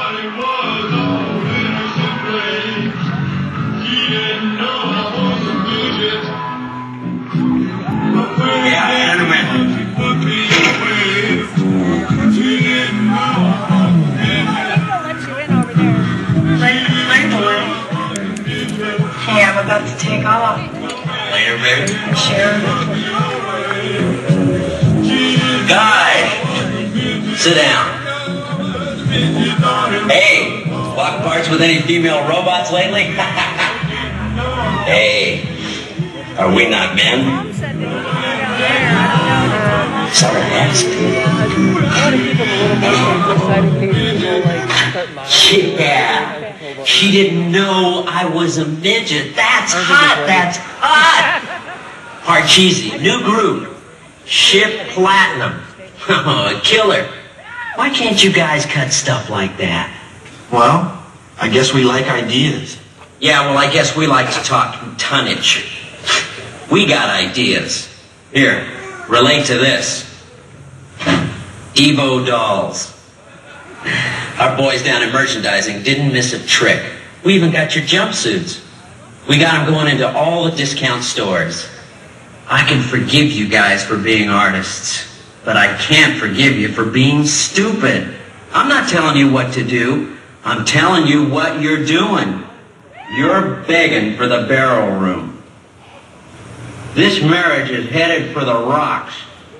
Hey, I'm about to take off. Later, baby. Sure. Guy! Sit down. Hey, walk parts with any female robots lately? Hey, are we not men? Sorry, I asked. Yeah, she didn't know I was a midget. That's hot, that's hot. Parcheesi, new group, Ship Platinum. Oh, killer. Why can't you guys cut stuff like that? Well, I guess we like ideas. Yeah, well, I guess we like to talk tonnage. We got ideas. Here, relate to this. Evo dolls. Our boys down in merchandising didn't miss a trick. We even got your jumpsuits. We got them going into all the discount stores. I can forgive you guys for being artists, but I can't forgive you for being stupid. I'm not telling you what to do. I'm telling you what you're doing. You're begging for the barrel room. This marriage is headed for the rocks.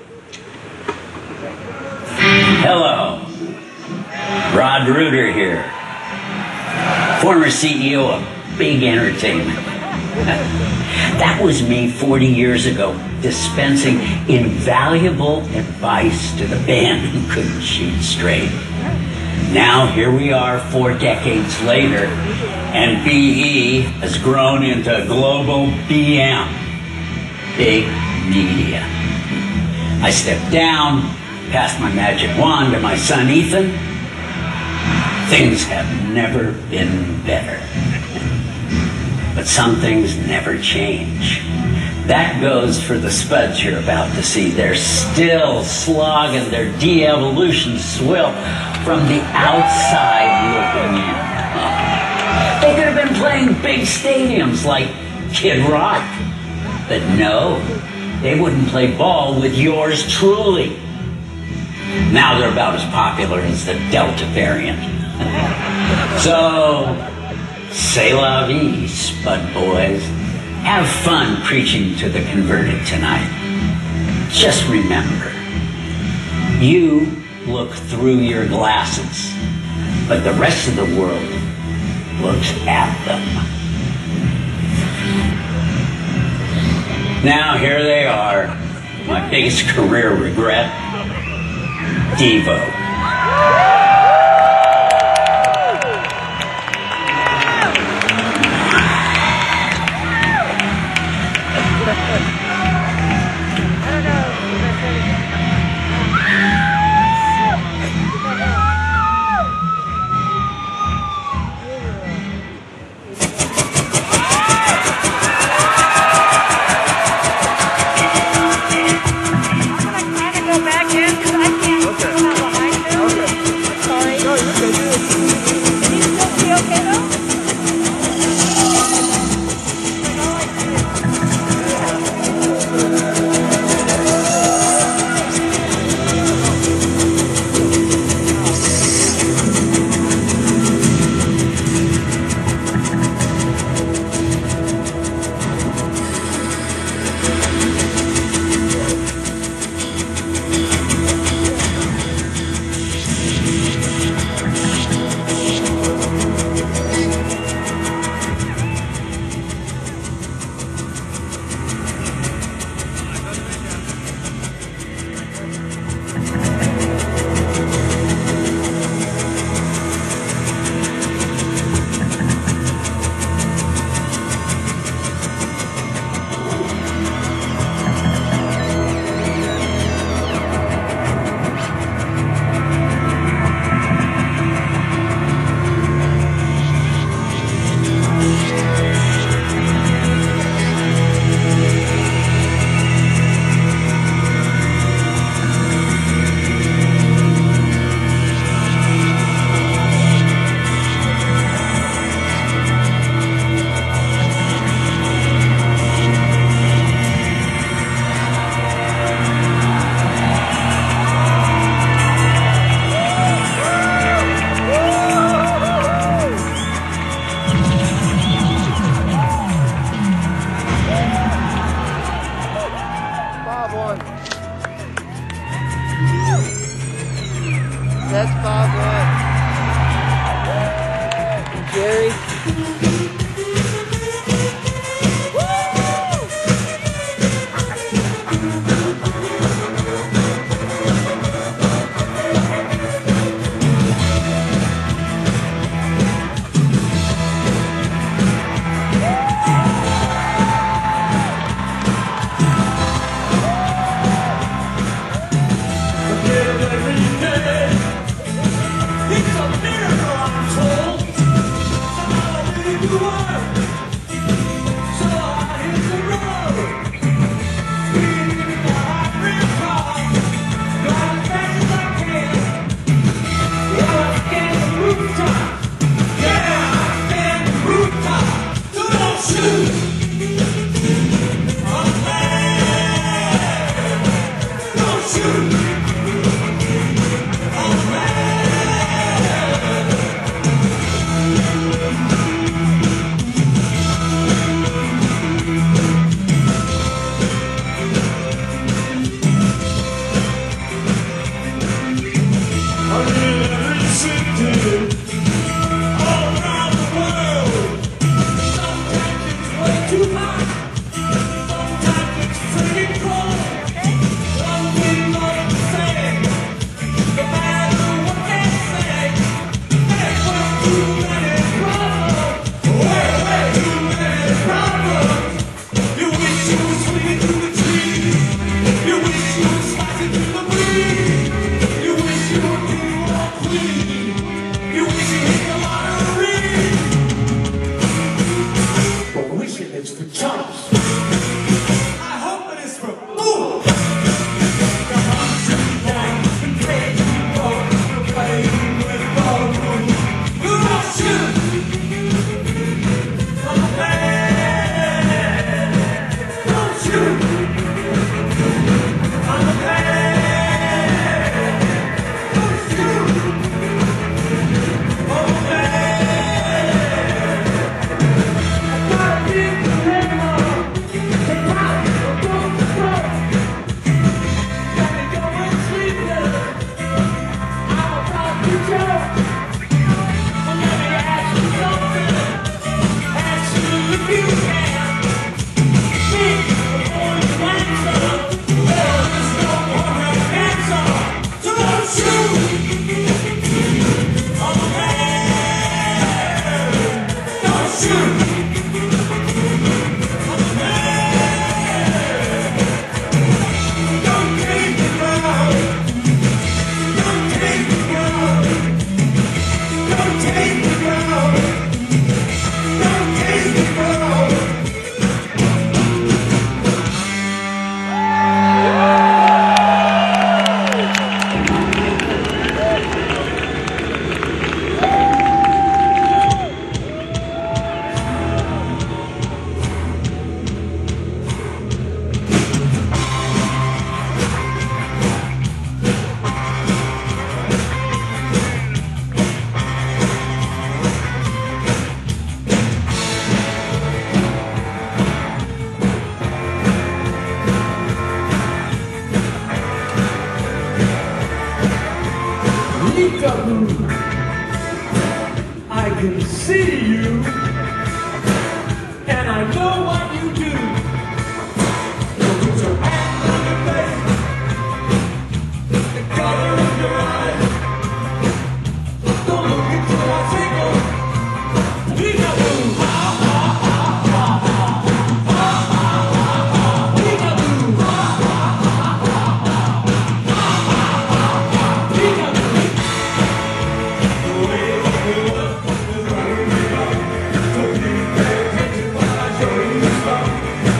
Hello. Rod Reuter here. Former CEO of Big Entertainment. That was me 40 years ago, dispensing invaluable advice to the band who couldn't shoot straight. Now here we are 4 decades later, and BE has grown into global BM. Big media. I stepped down, passed my magic wand to my son Ethan. Things have never been better. But some things never change. That goes for the Spuds you're about to see. They're still slogging their de-evolution swill from the outside looking in. They could have been playing big stadiums like Kid Rock. But no, they wouldn't play ball with yours truly. Now they're about as popular as the Delta variant. So, c'est la vie, Spud boys. Have fun preaching to the converted tonight. Just remember, you look through your glasses, but the rest of the world looks at them. Now here they are, my biggest career regret, Devo. Gary. I can see you, and I know what you do. So put your hand on your face, the color of your eyes. Don't look until I single. Peekaboo, ha ha ha ha ha. Peekaboo, ha ha ha ha ha. Peekaboo. The way you look is running me up. So please pay attention while I show you some.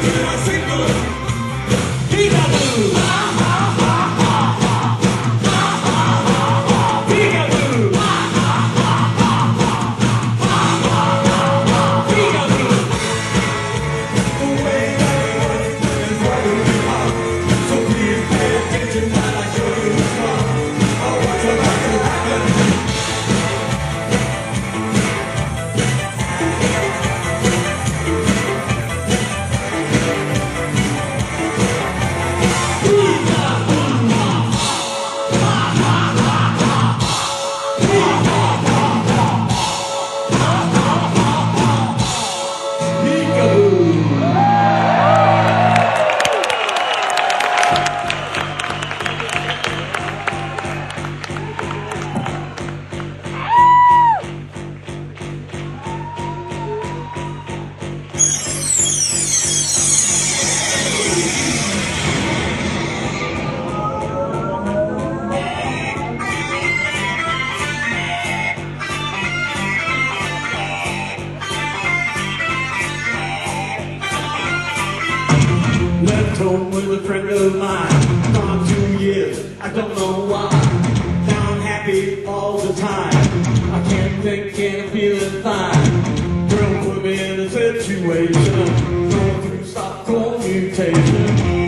Left home with a friend of mine. Gone 2 years, I don't know why. Down happy all the time. I can't think and I'm feeling fine. Girl put me in a situation. Going through Stockholm mutation.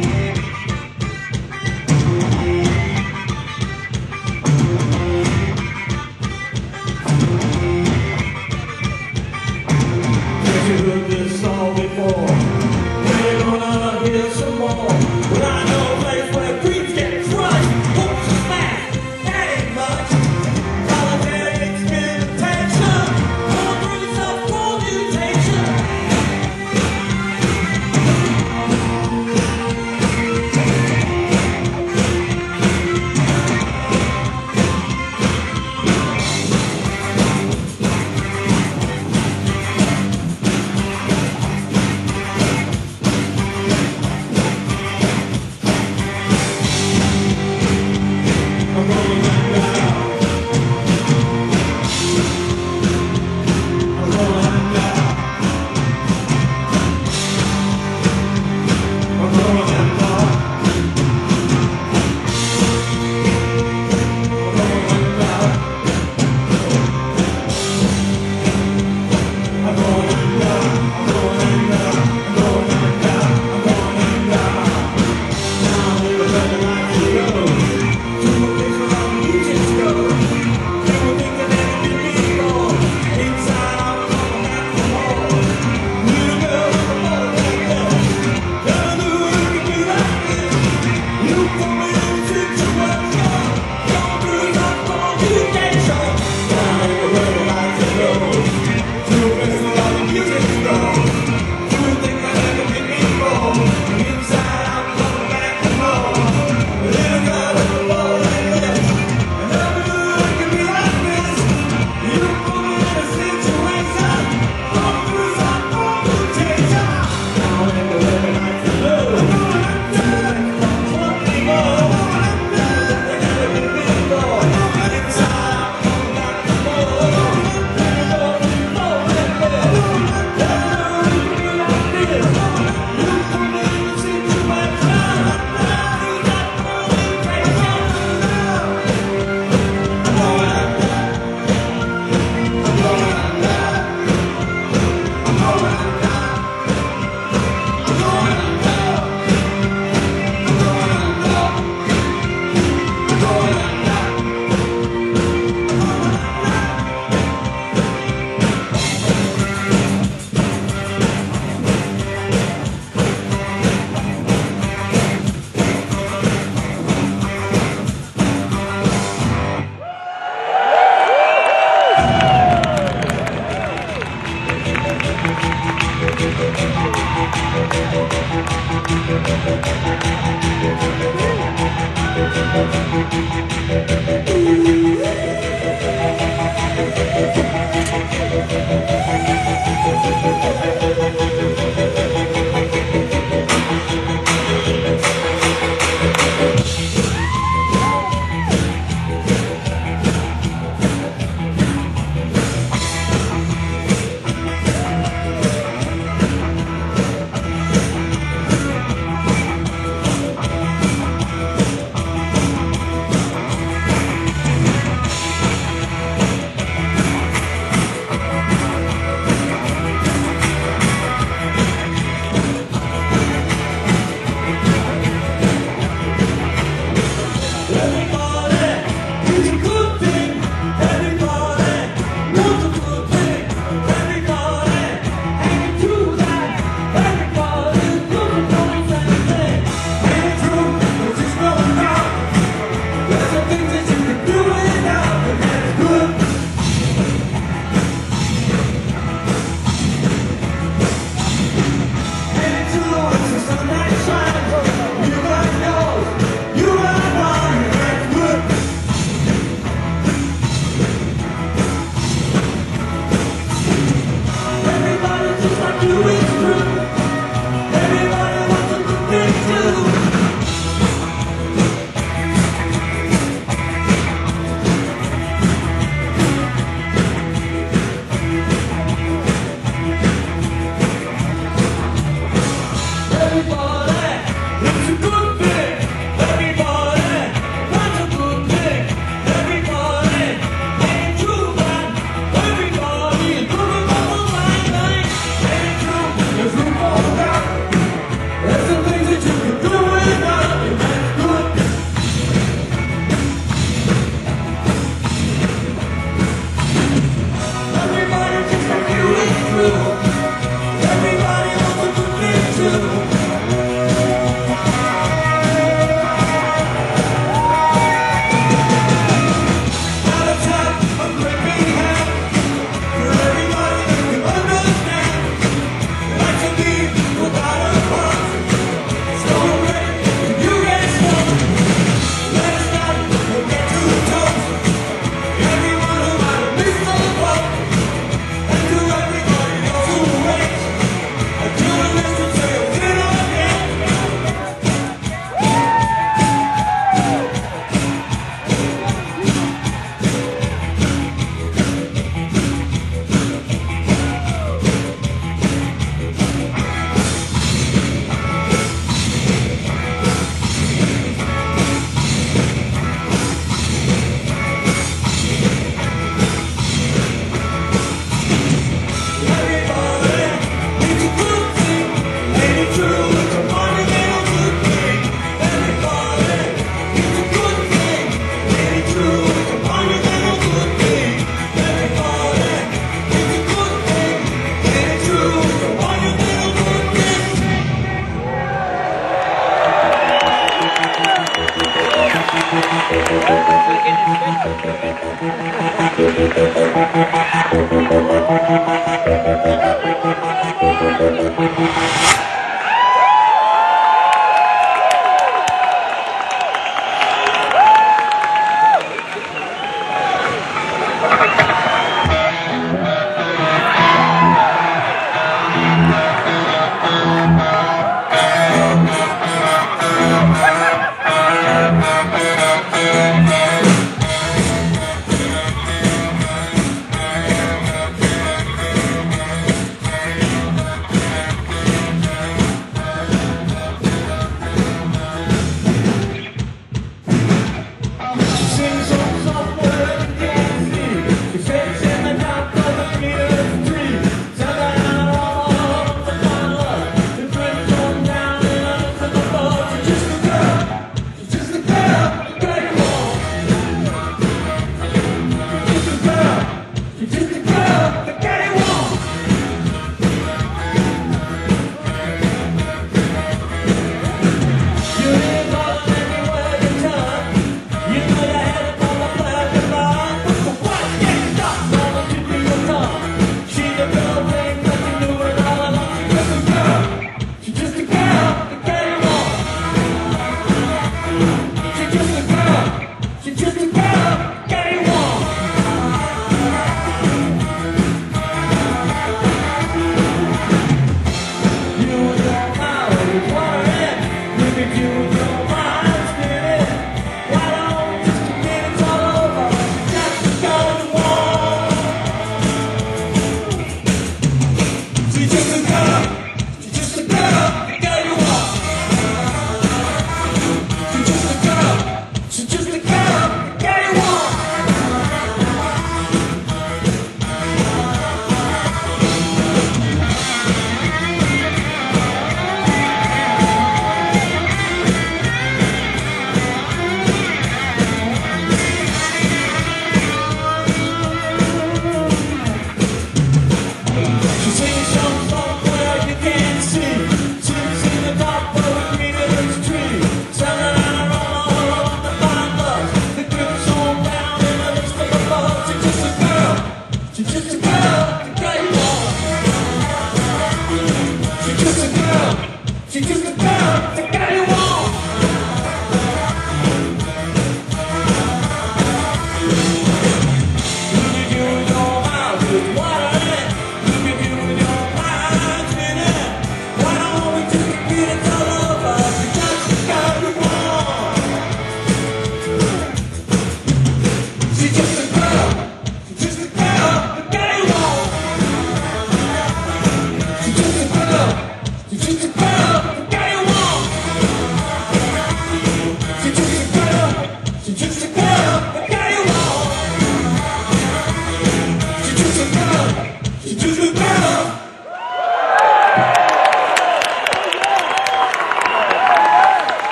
Guess you heard this song before. We're gonna hear some more. But I know a place where dreams get crushed. Hopes are smashed. That ain't much. Solitary experimentation. Going through the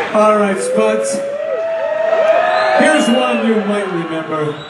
All right, Spuds. Here's one you might remember.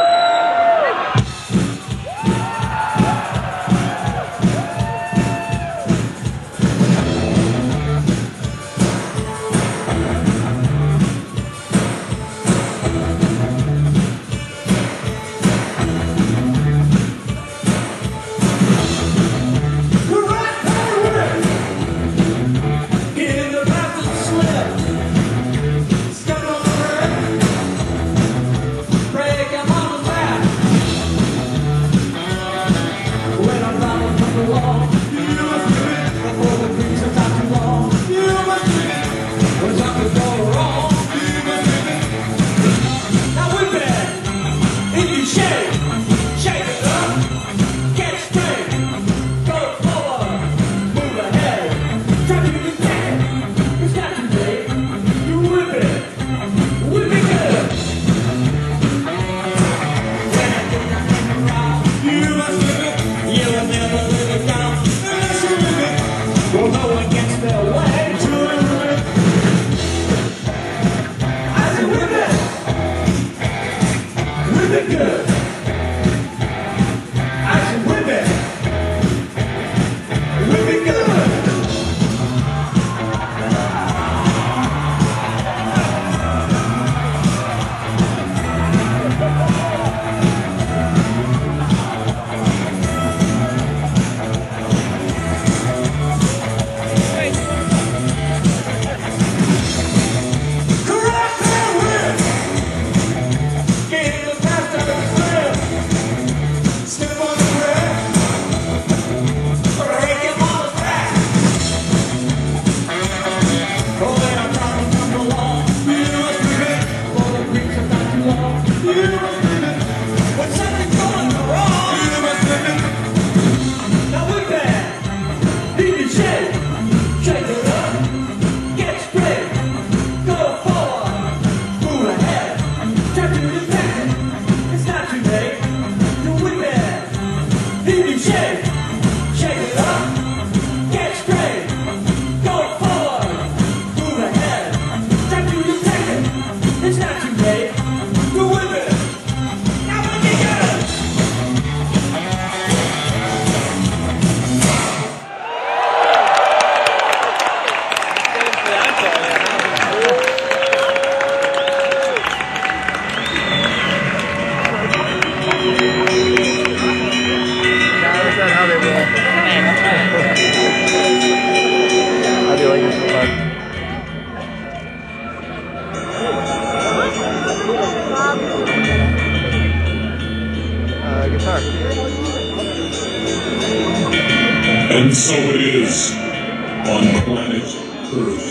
And so it is on planet Earth.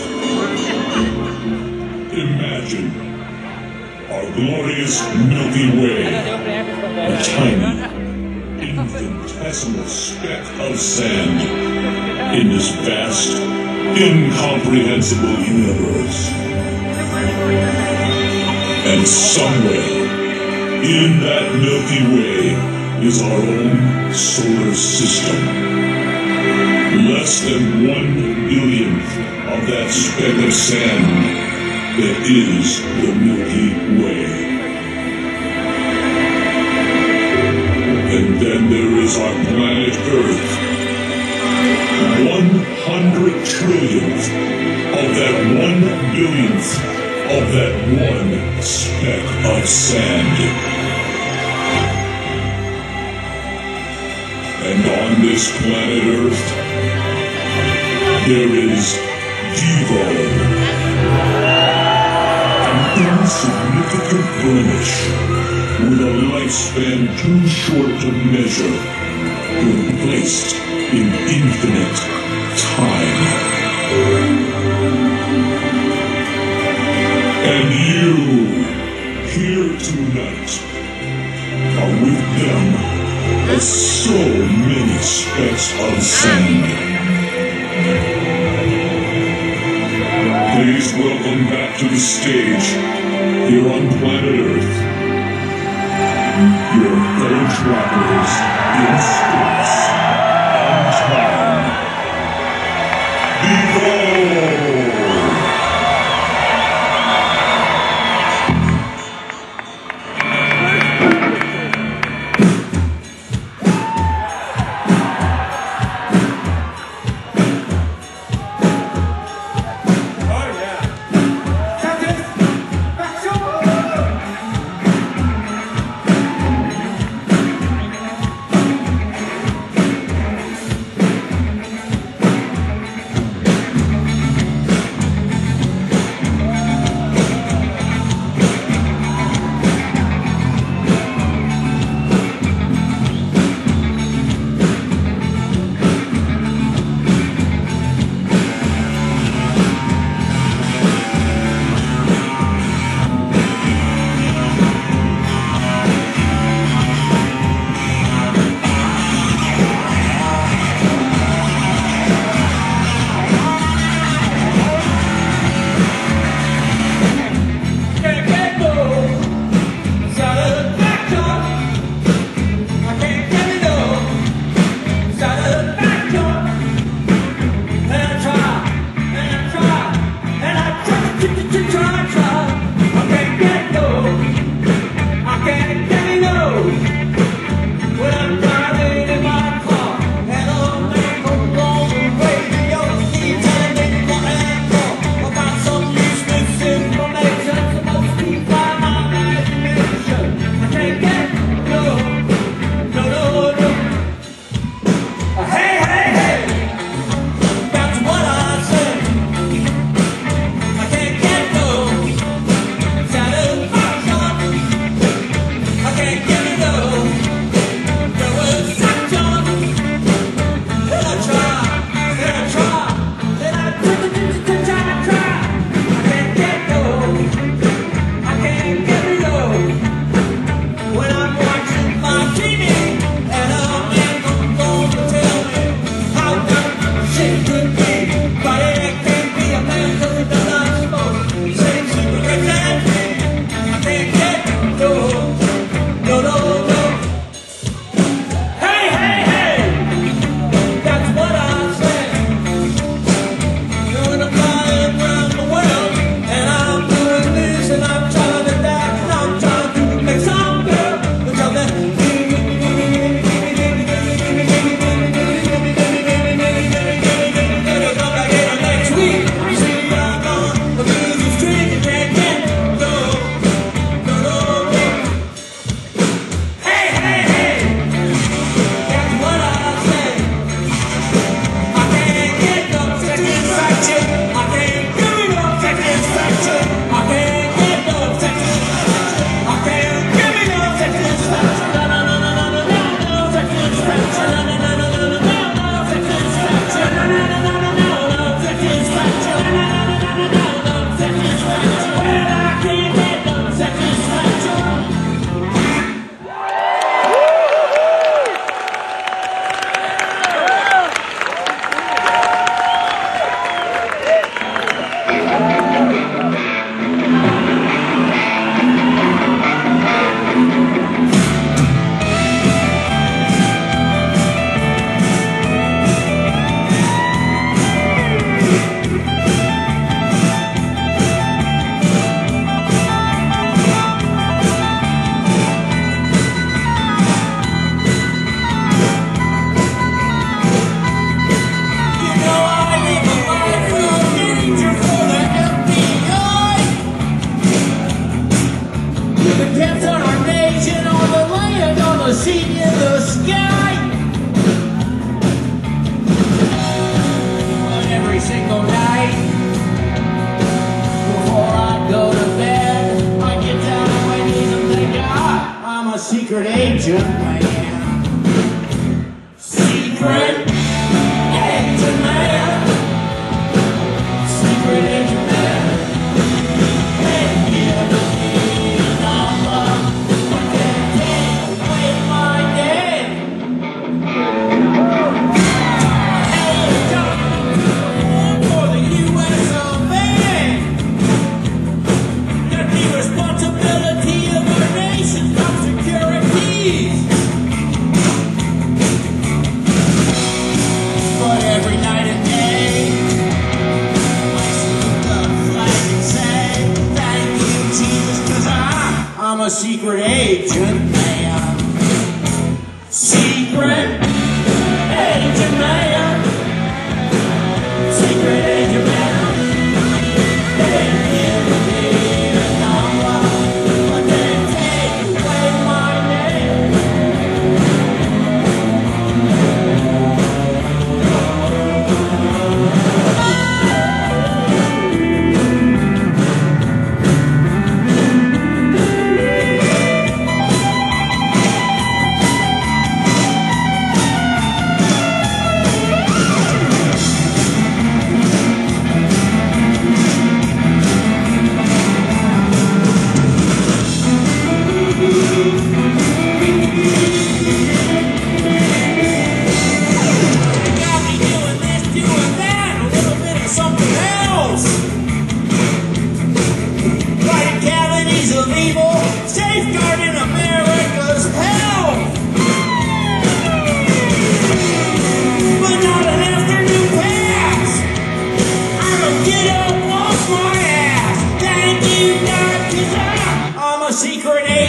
Imagine our glorious Milky Way, a tiny, infinitesimal speck of sand in this vast, incomprehensible universe. And somewhere in that Milky Way is our own solar system. Less than 1 billionth of that speck of sand that is the Milky Way. And then there is our planet Earth. 100 trillionth of that 1 billionth of that one speck of sand. And on this planet Earth, there is Devo, an insignificant blemish with a lifespan too short to measure when placed in infinite time. And you, here tonight, are with them as so many specks of sand. Please welcome back to the stage, here on planet Earth, your fellow travelers in space and time. Behold!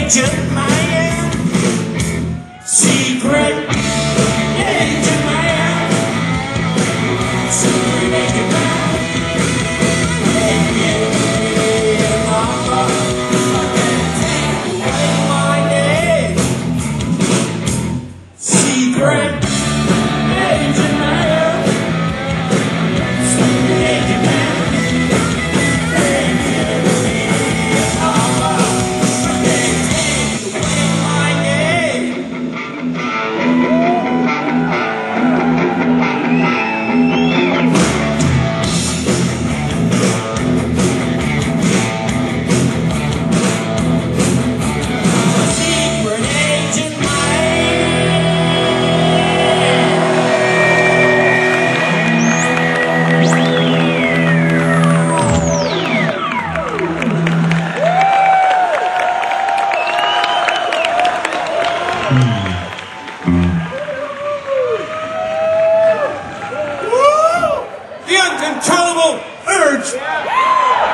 Agent Man. Secret Agent Man. Secret Agent Man. Secret Agent Man. Secret Agent Man. Secret Agent The uncontrollable urge.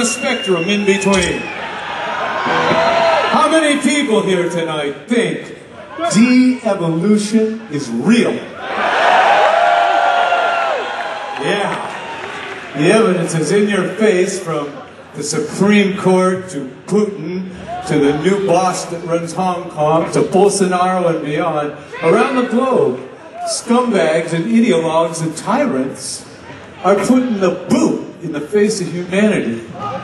spectrum in between. How many people here tonight think de-evolution is real? Yeah. The evidence is in your face, from the Supreme Court to Putin to the new boss that runs Hong Kong to Bolsonaro and beyond. Around the globe, scumbags and ideologues and tyrants are putting the boot in the face of humanity.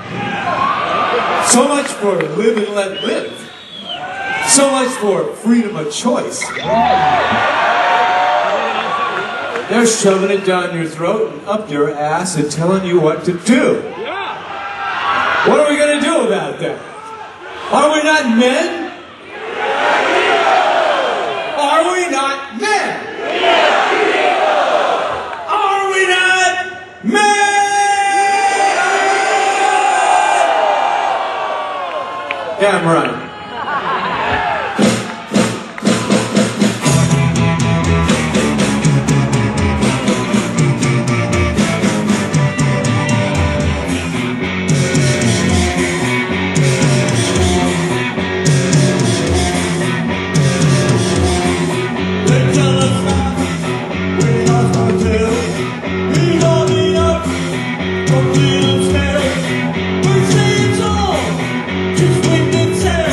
So much for live and let live. So much for freedom of choice. They're shoving it down your throat and up your ass and telling you what to do. What are we going to do about that? Are we not men? Are we not men? Are we not men? Damn right. Just wait and tell.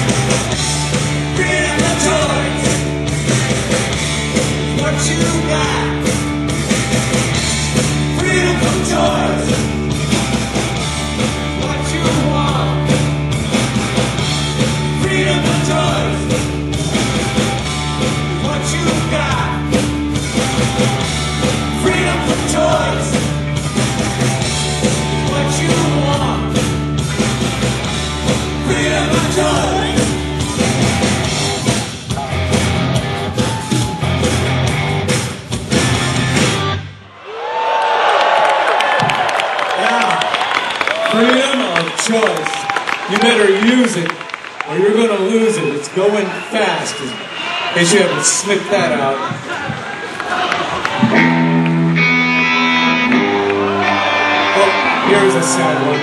Freedom of choice. What you got? Freedom of choice. What you want? Freedom of choice. What you got? Freedom of choice. What you want? Freedom of choice. Yeah. Freedom of choice. You better use it or you're gonna lose it. It's going fast. In case you haven't sniffed that out. Oh, here's a sad one.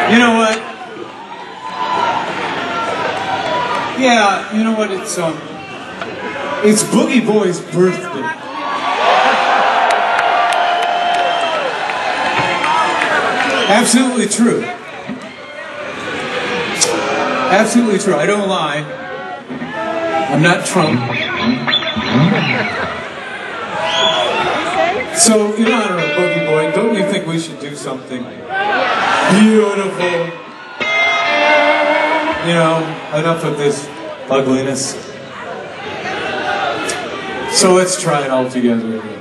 You know what? Yeah, you know what? It's Boogie Boy's birthday. Absolutely true. Absolutely true. I don't lie. I'm not Trump. So, in honor of Boogie Boy, don't you think we should do something beautiful? You know, enough of this ugliness. So let's try it all together again.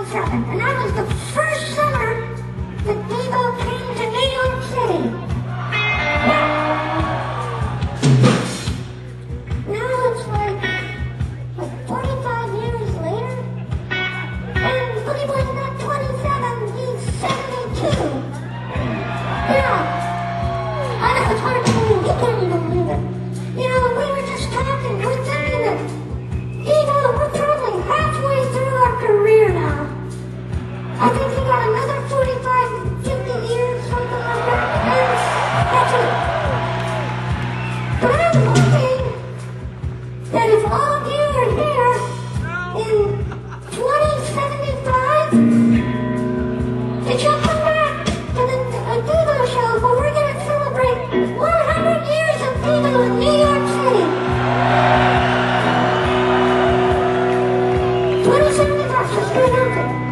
27, and that was the first summer that Devo came to New York City. Now it's like 45 years later, and Buddy Boy's not 27, he's 72. Yeah, I know it's hard to believe, you can't even believe it. You know, we were just talking, we're thinking that, we're probably halfway through our career now. I think we got another 45, 50 years, something like that, and that's it. But I'm hoping that if all of you are here in 2075, that you'll come back to the Devo show where we're going to celebrate 100 years of Devo in New York City. 2075, let's go down there.